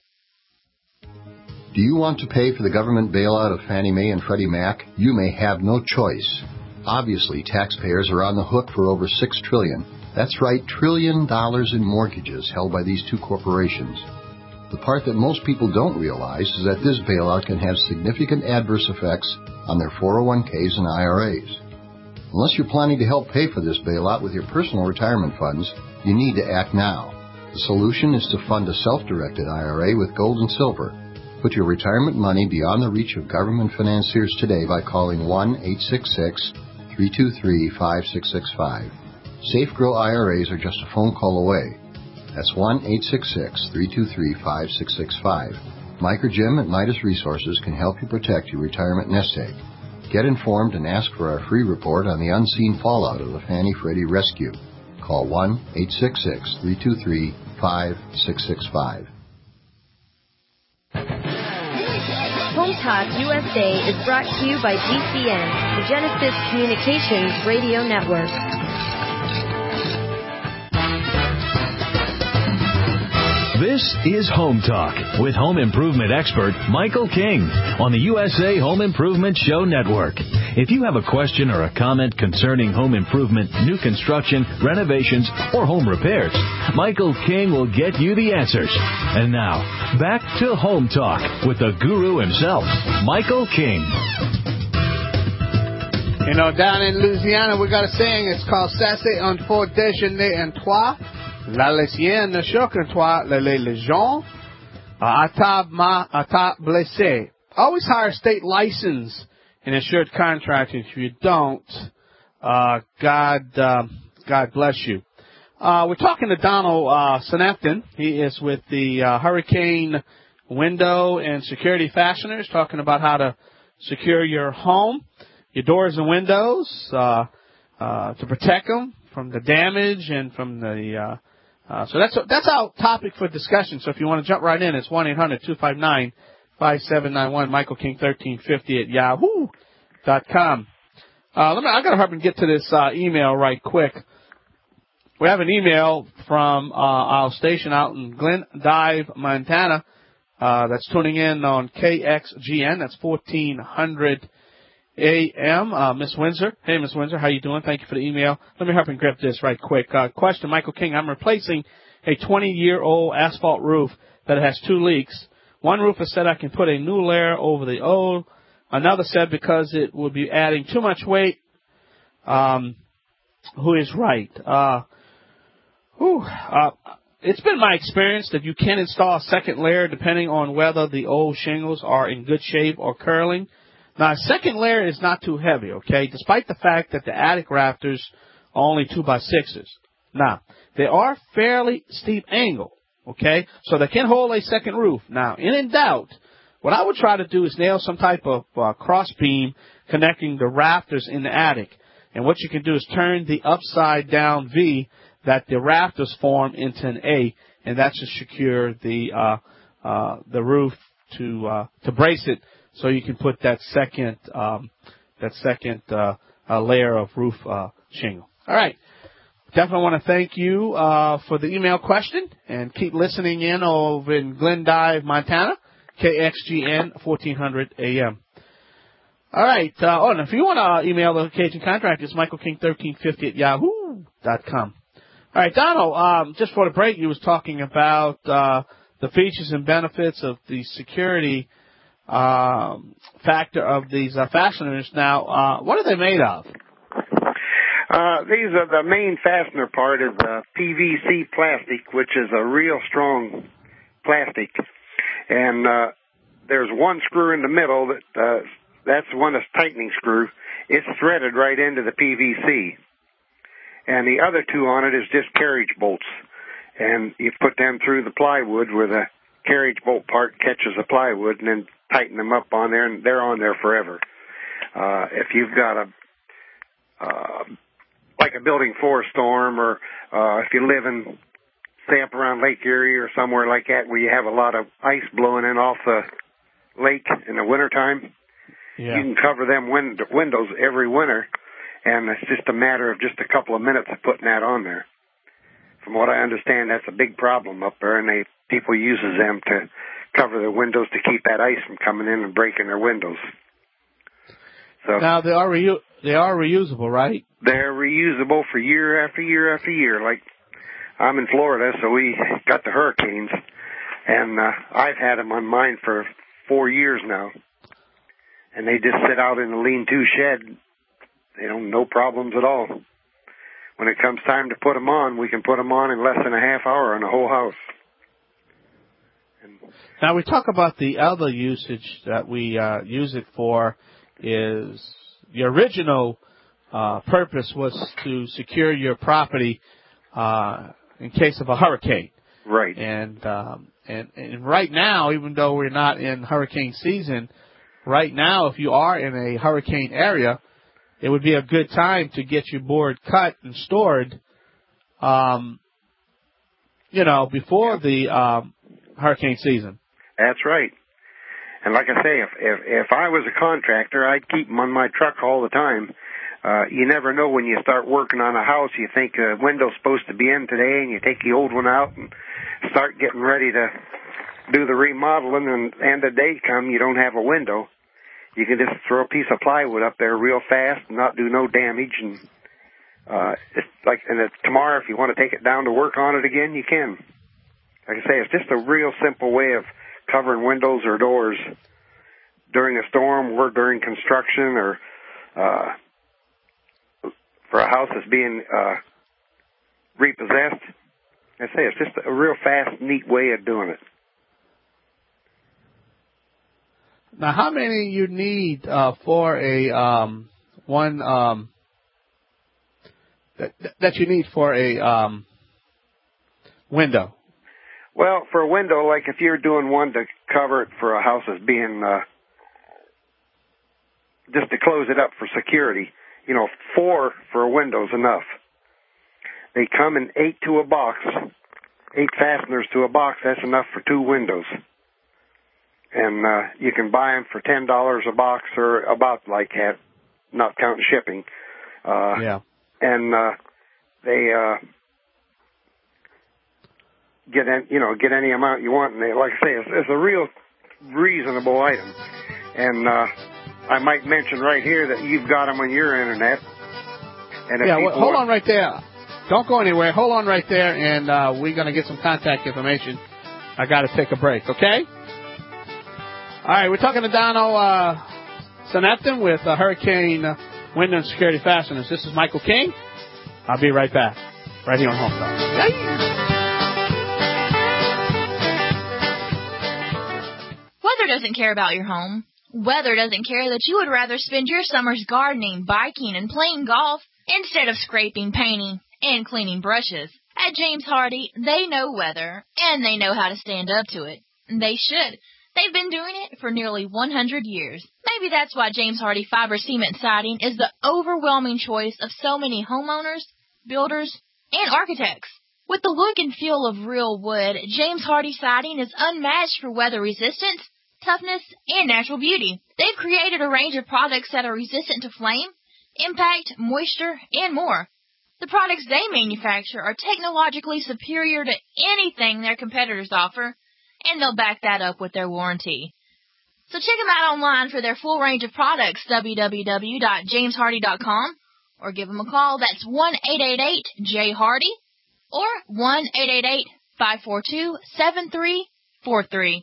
N: Do you want to pay for the government bailout of Fannie Mae and Freddie Mac? You may have no choice. Obviously, taxpayers are on the hook for over six trillion dollars. That's right, trillion dollars in mortgages held by these two corporations. The part that most people don't realize is that this bailout can have significant adverse effects on their four oh one k's and I R As. Unless you're planning to help pay for this bailout with your personal retirement funds, you need to act now. The solution is to fund a self-directed I R A with gold and silver. Put your retirement money beyond the reach of government financiers today by calling one eight six six, three two three, five six six five. Safe Grow I R As are just a phone call away. That's one eight six six, three two three, five six six five. Mike or Jim at Midas Resources can help you protect your retirement nest egg. Get informed and ask for our free report on the unseen fallout of the Fannie Freddie rescue. Call one eight six six, three two three, five six six five.
H: Home Talk U S A is brought to you by G C N, the Genesis Communications Radio Network.
B: This is Home Talk with home improvement expert Michael King on the U S A Home Improvement Show Network. If you have a question or a comment concerning home improvement, new construction, renovations, or home repairs, Michael King will get you the answers. And now, back to Home Talk with the guru himself, Michael King.
C: You know, down in Louisiana, we got a saying. It's called "Ça c'est un fort déjeuner en toi. La Laitienne ne choque en toi, le lait les gens. À table ma, à table blessé." Always hire state license and insured contractors. If you don't, uh, God, uh, God bless you. Uh, we're talking to Donald uh, Senefton. He is with the uh, Hurricane Window and Security Fasteners, talking about how to secure your home, your doors and windows, uh, uh, to protect them from the damage and from the. Uh, uh, so that's that's our topic for discussion. So if you want to jump right in, it's one eight hundred, two five nine, five seven nine one. Michael King thirteen fifty at yahoo dot com. Uh, let me. I gotta hurry and get to this uh, email right quick. We have an email from uh, our station out in Glendive, Montana. Uh, that's tuning in on K X G N. That's fourteen hundred A M. Uh, Miss Windsor. Hey, Miss Windsor, how you doing? Thank you for the email. Let me help and grab this right quick. Uh, question, Michael King. I'm replacing a twenty-year-old asphalt roof that has two leaks. One roofer said I can put a new layer over the old. Another said because it would be adding too much weight. Um, who is right? Uh, whew, uh, it's been my experience that you can install a second layer depending on whether the old shingles are in good shape or curling. Now, a second layer is not too heavy, okay, despite the fact that the attic rafters are only two by sixes. Now, they are fairly steep angle, okay, so they can hold a second roof. Now, in, in doubt, what I would try to do is nail some type of uh, cross beam connecting the rafters in the attic. And what you can do is turn the upside down V that the rafters form into an A, and that should secure the uh, uh, the roof to uh, to brace it, so you can put that second um, that second uh, uh, layer of roof uh, shingle. All right, definitely want to thank you uh, for the email question, and keep listening in over in Glendive, Montana, K X G N fourteen hundred A M. All right. Uh, oh, and if you want to email the Cajun Contract, it's Michael King thirteen fifty at yahoo dot com. All right, Donald, um, just for the break, you was talking about uh, the features and benefits of the security um, factor of these uh, fasteners. Now, uh, what are they made of?
L: Uh, these are the main fastener part is the P V C plastic, which is a real strong plastic. And uh, there's one screw in the middle that uh, that's the one that's tightening screw. It's threaded right into the P V C. And the other two on it is just carriage bolts. And you put them through the plywood where the carriage bolt part catches the plywood, and then tighten them up on there, and they're on there forever. Uh, if you've got a, uh, like a building floor storm, or uh, if you live in, say, up around Lake Erie or somewhere like that where you have a lot of ice blowing in off the lake in the wintertime, yeah. You can cover them win- windows every winter. And it's just a matter of just a couple of minutes of putting that on there. From what I understand, that's a big problem up there, and they people uses them to cover their windows to keep that ice from coming in and breaking their windows. So
C: now they are reu- they are reusable, right?
L: They're reusable for year after year after year. Like I'm in Florida, so we got the hurricanes, and uh, I've had them on mine for four years now, and they just sit out in a lean-to shed. You know, no problems at all. When it comes time to put them on, we can put them on in less than a half hour on the whole house. And
C: now we talk about the other usage that we uh, use it for. Is the original uh, purpose was to secure your property uh, in case of a hurricane.
L: Right.
C: And, um, and and right now, even though we're not in hurricane season, right now, if you are in a hurricane area, it would be a good time to get your board cut and stored, um, you know, before the um, hurricane season.
L: That's right. And like I say, if, if if I was a contractor, I'd keep them on my truck all the time. Uh, you never know when you start working on a house. You think a window's supposed to be in today, and you take the old one out and start getting ready to do the remodeling, and end of the day come, you don't have a window. You can just throw a piece of plywood up there real fast and not do no damage. And uh, it's like, and it's tomorrow, if you want to take it down to work on it again, you can. Like I say, it's just a real simple way of covering windows or doors during a storm or during construction, or uh, for a house that's being uh, repossessed. Like I say, it's just a real fast, neat way of doing it.
C: Now, how many you need uh, for a um, one um, that, that you need for a um, window?
L: Well, for a window, like if you're doing one to cover it for a house that's being uh, just to close it up for security, you know, four for a window's enough. They come in eight to a box, eight fasteners to a box. That's enough for two windows. And uh, you can buy them for ten dollars a box, or about like that, not counting shipping. Uh,
C: yeah.
L: And uh, they uh, get in, you know, get any amount you want. And they, like I say, it's, it's a real reasonable item. And uh, I might mention right here that you've got them on your internet. And if
C: yeah. Well, hold
L: want,
C: on right there. Don't go anywhere. Hold on right there, and uh, we're going to get some contact information. I got to take a break. Okay. All right, we're talking to Donald uh, Sanepton with uh, Hurricane uh, Window and Security Fasteners. This is Michael King. I'll be right back, right here on Home Talk.
K: Weather doesn't care about your home. Weather doesn't care that you would rather spend your summers gardening, biking, and playing golf instead of scraping, painting, and cleaning brushes. At James Hardie, they know weather, and they know how to stand up to it. They should. They've been doing it for nearly one hundred years. Maybe that's why James Hardie Fiber Cement Siding is the overwhelming choice of so many homeowners, builders, and architects. With the look and feel of real wood, James Hardie Siding is unmatched for weather resistance, toughness, and natural beauty. They've created a range of products that are resistant to flame, impact, moisture, and more. The products they manufacture are technologically superior to anything their competitors offer, and they'll back that up with their warranty. So check them out online for their full range of products, w w w dot james hardie dot com, or give them a call. That's one eight eight eight J Hardie or one eight eight eight, five four two, seven three four three.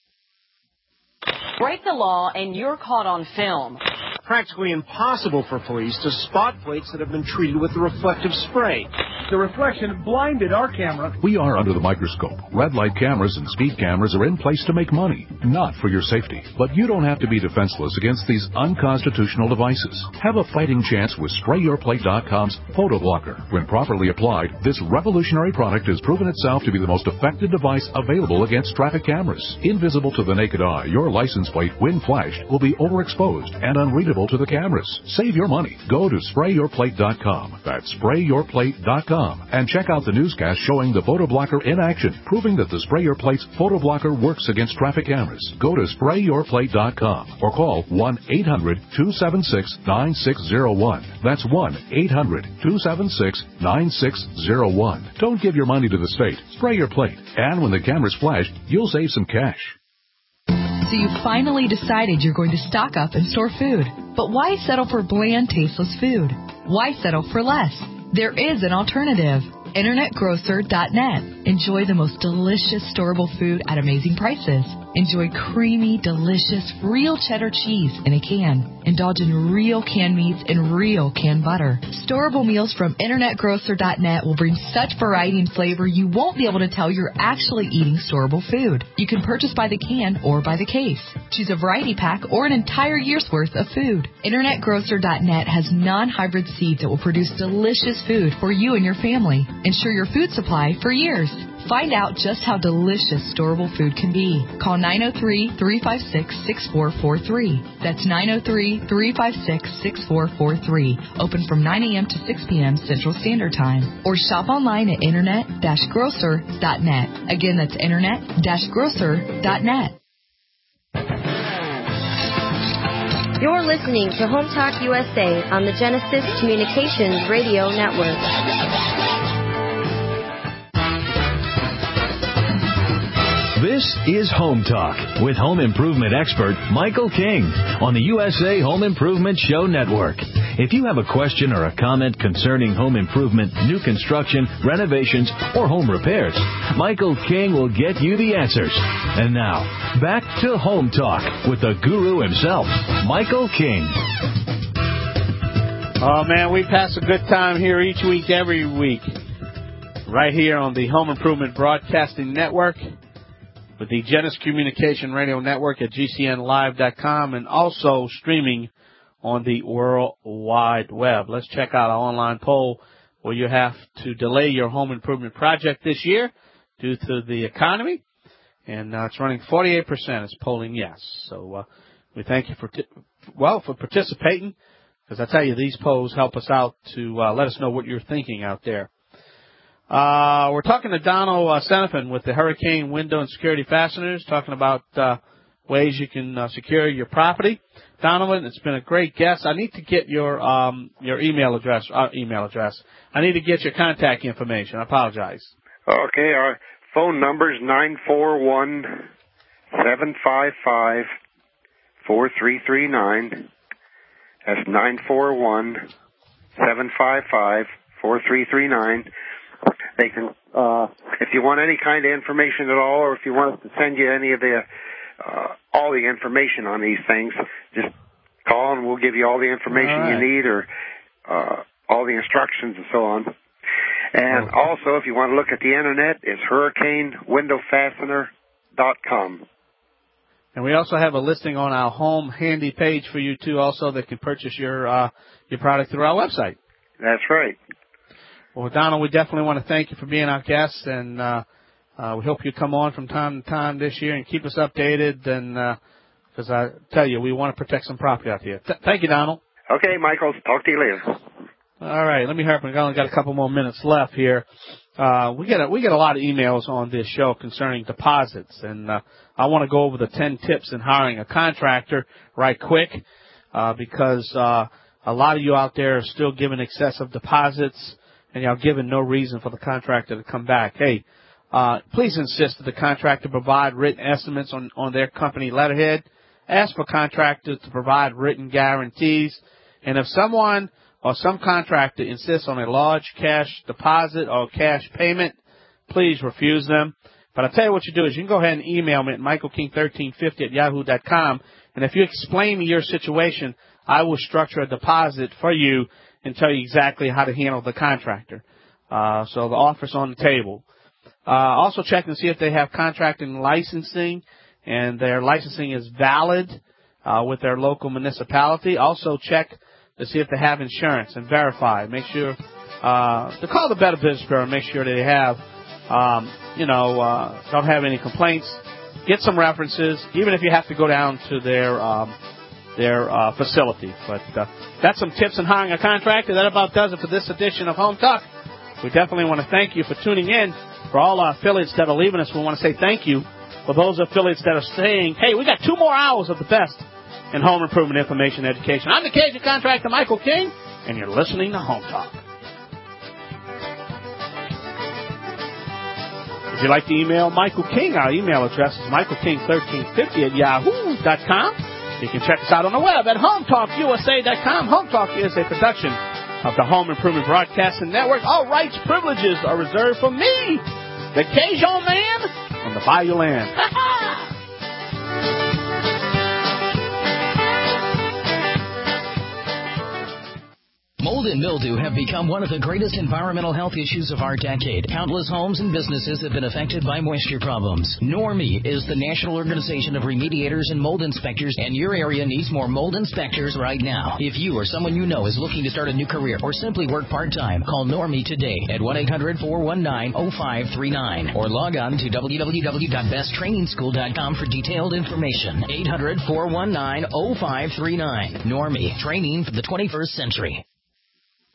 O: Break the law and you're caught on film.
P: Practically impossible for police to spot plates that have been treated with the reflective spray. The reflection blinded our camera.
Q: We are under the microscope. Red light cameras and speed cameras are in place to make money, not for your safety. But you don't have to be defenseless against these unconstitutional devices. Have a fighting chance with Spray Your Plate dot com's Photo Blocker. When properly applied, this revolutionary product has proven itself to be the most effective device available against traffic cameras. Invisible to the naked eye, your license plate, when flashed, will be overexposed and unreadable to the cameras. Save your money. Go to Spray Your Plate dot com. That's Spray Your Plate dot com. And check out the newscast showing the Photo Blocker in action, proving that the Spray Your Plate's Photo Blocker works against traffic cameras. Go to Spray Your Plate dot com or call one eight hundred, two seven six, nine six zero one. That's one eight hundred, two seven six, nine six zero one. Don't give your money to the state. Spray your plate. And when the cameras flash, you'll save some cash.
R: So you finally decided you're going to stock up and store food. But why settle for bland, tasteless food? Why settle for less? There is an alternative. Internet Grocer dot net. Enjoy the most delicious storable food at amazing prices. Enjoy creamy, delicious, real cheddar cheese in a can. Indulge in real canned meats and real canned butter. Storable meals from Internet Grocer dot net will bring such variety and flavor you won't be able to tell you're actually eating storable food. You can purchase by the can or by the case. Choose a variety pack or an entire year's worth of food. Internet Grocer dot net has non-hybrid seeds that will produce delicious food for you and your family. Ensure your food supply for years. Find out just how delicious storable food can be. Call nine oh three, three five six, six four four three. That's nine oh three, three five six, six four four three. Open from nine a.m. to six p.m. Central Standard Time. Or shop online at internet grocer dot net. Again, that's internet grocer dot net.
H: You're listening to Home Talk U S A on the Genesis Communications Radio Network.
B: This is Home Talk with home improvement expert Michael King on the U S A Home Improvement Show Network. If you have a question or a comment concerning home improvement, new construction, renovations, or home repairs, Michael King will get you the answers. And now, back to Home Talk with the guru himself, Michael King.
C: Oh, man, we pass a good time here each week, every week, right here on the Home Improvement Broadcasting Network, with the Genesis Communication Radio Network at G C N live dot com, and also streaming on the World Wide Web. Let's check out our online poll where you have to delay your home improvement project this year due to the economy. And uh, it's running forty-eight percent. It's polling yes. So uh, we thank you for, t- well, for participating, because I tell you, these polls help us out to uh, let us know what you're thinking out there. Uh, we're talking to Donald uh, Senefin with the Hurricane Window and Security Fasteners, talking about uh, ways you can uh, secure your property. Donovan, it's been a great guest. I need to get your um, your email address. Uh, email address. I need to get your contact information. I apologize.
L: Okay, our phone number is nine four one, seven five five, four three three nine. That's nine four one, seven five five, four three three nine. They can, uh, if you want any kind of information at all, or if you want us to send you any of the, uh, all the information on these things, just call and we'll give you all the information all right. you need, or, uh, all the instructions and so on. And okay. also, if you want to look at the internet, it's hurricane window fastener dot com.
C: And we also have a listing on our home handy page for you, too, also that can purchase your uh, your product through our website.
L: That's right.
C: Well, Donald, we definitely want to thank you for being our guest, and uh, uh, we hope you come on from time to time this year and keep us updated, and because uh, I tell you, we want to protect some property out here. Th- thank you, Donald.
L: Okay, Michael. Talk to you later.
C: All right, let me hurry up. We've only got a couple more minutes left here. Uh, we get a, we get a lot of emails on this show concerning deposits, and uh, I want to go over the ten tips in hiring a contractor right quick uh, because uh, a lot of you out there are still giving excessive deposits, and y'all giving no reason for the contractor to come back. Hey, uh, please insist that the contractor provide written estimates on, on their company letterhead. Ask for contractors to provide written guarantees, and if someone or some contractor insists on a large cash deposit or cash payment, please refuse them. But I'll tell you what you do is you can go ahead and email me at michael king thirteen fifty at yahoo dot com, and if you explain me your situation, I will structure a deposit for you and tell you exactly how to handle the contractor. Uh, so the offer's on the table. Uh, also check and see if they have contracting licensing, and their licensing is valid uh, with their local municipality. Also check to see if they have insurance and verify. Make sure uh, to call the Better Business Bureau and make sure they have, um, you know, uh, don't have any complaints. Get some references, even if you have to go down to their um, their uh, facility. But uh, that's some tips in hiring a contractor. That about does it for this edition of Home Talk. We definitely want to thank you for tuning in. For all our affiliates that are leaving us, we want to say thank you. For those affiliates that are saying, hey, we got two more hours of the best in home improvement information and education. I'm the Cajun contractor, Michael King, and you're listening to Home Talk. If you'd like to email Michael King, our email address is michael king thirteen fifty at yahoo dot com. You can check us out on the web at home talk u s a dot com. Home Talk is a production of the Home Improvement Broadcasting Network. All rights, privileges are reserved for me, the Cajun man on the Bayou Land.
S: Mold and mildew have become one of the greatest environmental health issues of our decade. Countless homes and businesses have been affected by moisture problems. Normie is the National Organization of Remediators and Mold Inspectors, and your area needs more mold inspectors right now. If you or someone you know is looking to start a new career or simply work part-time, call Normie today at one eight hundred four one nine oh five three nine or log on to w w w dot best training school dot com for detailed information. eight hundred four one nine oh five three nine. Normie, training for the twenty-first century.